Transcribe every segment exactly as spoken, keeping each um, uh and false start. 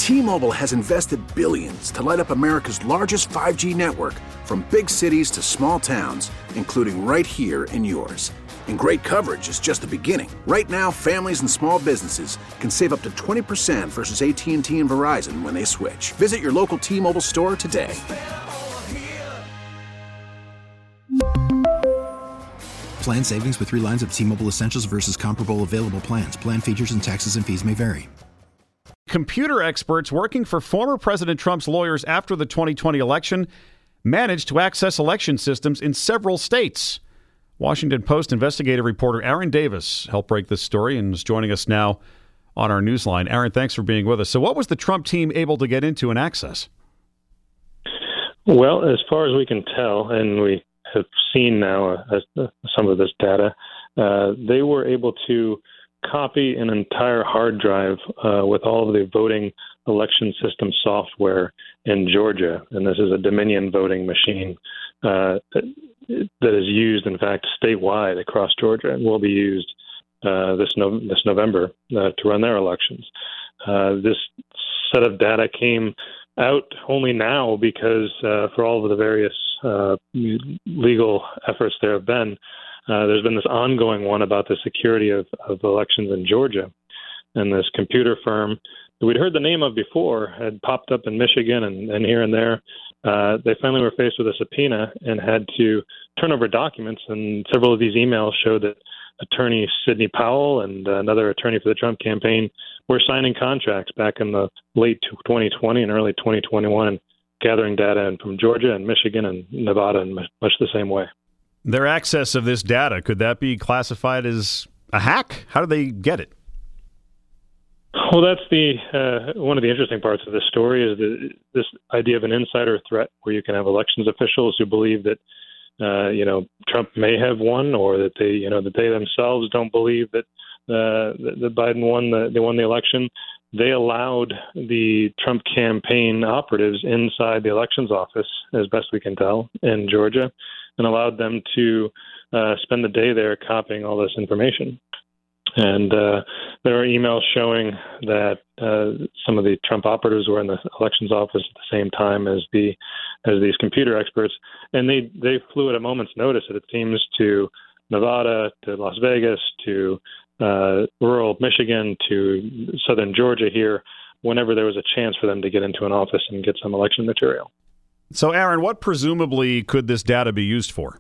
T-Mobile has invested billions to light up America's largest five G network, from big cities to small towns, including right here in yours. And great coverage is just the beginning. Right now, families and small businesses can save up to twenty percent versus A T and T and Verizon when they switch. Visit your local T-Mobile store today. Plan savings with three lines of T-Mobile Essentials versus comparable available plans. Plan features and taxes and fees may vary. Computer experts working for former President Trump's lawyers after the twenty twenty election managed to access election systems in several states. Washington Post investigative reporter Aaron Davis helped break this story and is joining us now on our newsline. Aaron, thanks for being with us. So what was the Trump team able to get into and access? Well, as far as we can tell, and we have seen now uh, some of this data, uh, they were able to copy an entire hard drive uh, with all of the voting election system software in Georgia. And this is a Dominion voting machine uh, that, that is used, in fact, statewide across Georgia and will be used uh, this, no- this November uh, to run their elections. Uh, this set of data came out only now because uh, for all of the various uh, legal efforts there have been, Uh, there's been this ongoing one about the security of, of elections in Georgia. And this computer firm that we'd heard the name of before had popped up in Michigan and, and here and there. Uh, they finally were faced with a subpoena and had to turn over documents. And several of these emails showed that attorney Sidney Powell and another attorney for the Trump campaign were signing contracts back in the late twenty twenty and early twenty twenty-one and gathering data from Georgia and Michigan and Nevada in much the same way. Their access of this data, could that be classified as a hack? How do they get it? Well, that's the uh, one of the interesting parts of this story is the, this idea of an insider threat, where you can have elections officials who believe that uh, you know Trump may have won, or that they you know that they themselves don't believe that uh, that, that Biden won the they won the election. They allowed the Trump campaign operatives inside the elections office, as best we can tell, in Georgia, and allowed them to uh, spend the day there copying all this information. And uh, there are emails showing that uh, some of the Trump operatives were in the elections office at the same time as the as these computer experts, and they they flew at a moment's notice, it seems, to Nevada, to Las Vegas, to uh, rural Michigan, to southern Georgia here, whenever there was a chance for them to get into an office and get some election material. So, Aaron, what presumably could this data be used for?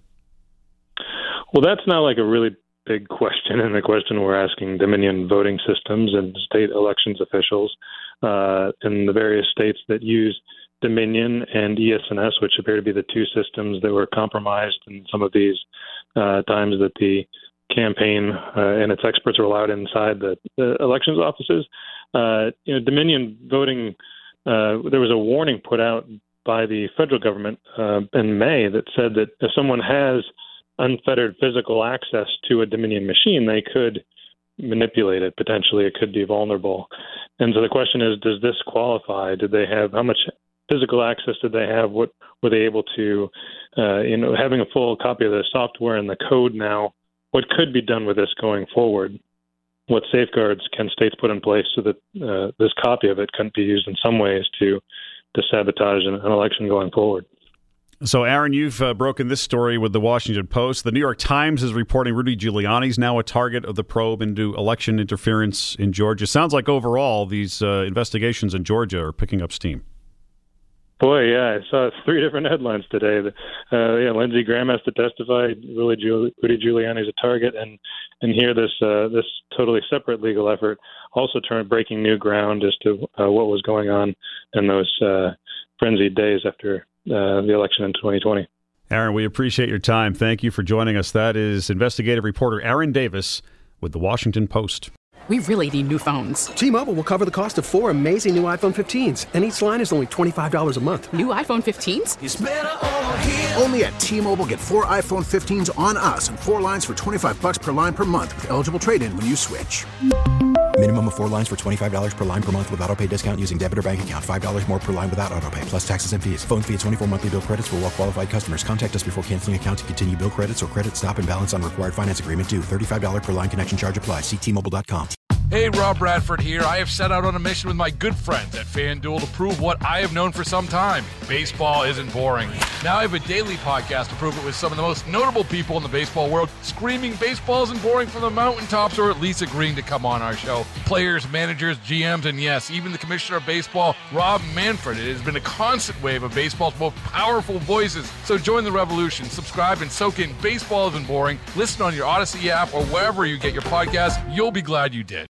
Well, that's now like a really big question, and the question we're asking Dominion voting systems and state elections officials uh, in the various states that use Dominion and E S N S, which appear to be the two systems that were compromised in some of these uh, times that the campaign uh, and its experts were allowed inside the, the elections offices. Uh, you know, Dominion voting, uh, there was a warning put out by the federal government uh, in May that said that if someone has unfettered physical access to a Dominion machine, they could manipulate it. Potentially, it could be vulnerable. And so the question is, does this qualify? Did they have, how much physical access did they have? What were they able to, uh, you know, having a full copy of the software and the code now, what could be done with this going forward? What safeguards can states put in place so that uh, this copy of it couldn't be used in some ways to, to sabotage an, an election going forward? So, Aaron, you've uh, broken this story with the Washington Post. The New York Times is reporting Rudy Giuliani is now a target of the probe into election interference in Georgia. Sounds like overall these uh, investigations in Georgia are picking up steam. Boy, yeah, I saw three different headlines today. Uh, yeah, Lindsey Graham has to testify. Rudy Giuliani is a target, and and here this uh, this totally separate legal effort also turned breaking new ground as to uh, what was going on in those uh, frenzied days after Uh, the election in twenty twenty. Aaron, we appreciate your time. Thank you for joining us. That is investigative reporter Aaron Davis with the Washington Post. We really need new phones. T-Mobile will cover the cost of four amazing new iPhone fifteens, and each line is only twenty-five dollars a month. New iPhone fifteens? It's better over here. Only at T-Mobile, get four iPhone fifteens on us and four lines for twenty-five dollars per line per month with eligible trade-in when you switch. Minimum of four lines for twenty-five dollars per line per month with autopay discount using debit or bank account. five dollars more per line without autopay, plus taxes and fees. Phone fee at twenty-four monthly bill credits for well-qualified customers. Contact us before canceling account to continue bill credits or credit stop and balance on required finance agreement due. thirty-five dollars per line connection charge applies. See T Mobile dot com. Hey, Rob Bradford here. I have set out on a mission with my good friends at FanDuel to prove what I have known for some time. Baseball isn't boring. Now I have a daily podcast to prove it with some of the most notable people in the baseball world, screaming baseball isn't boring from the mountaintops, or at least agreeing to come on our show. Players, managers, G Ms, and yes, even the commissioner of baseball, Rob Manfred. It has been a constant wave of baseball's most powerful voices. So join the revolution. Subscribe and soak in Baseball Isn't Boring. Listen on your Odyssey app or wherever you get your podcasts. You'll be glad you did.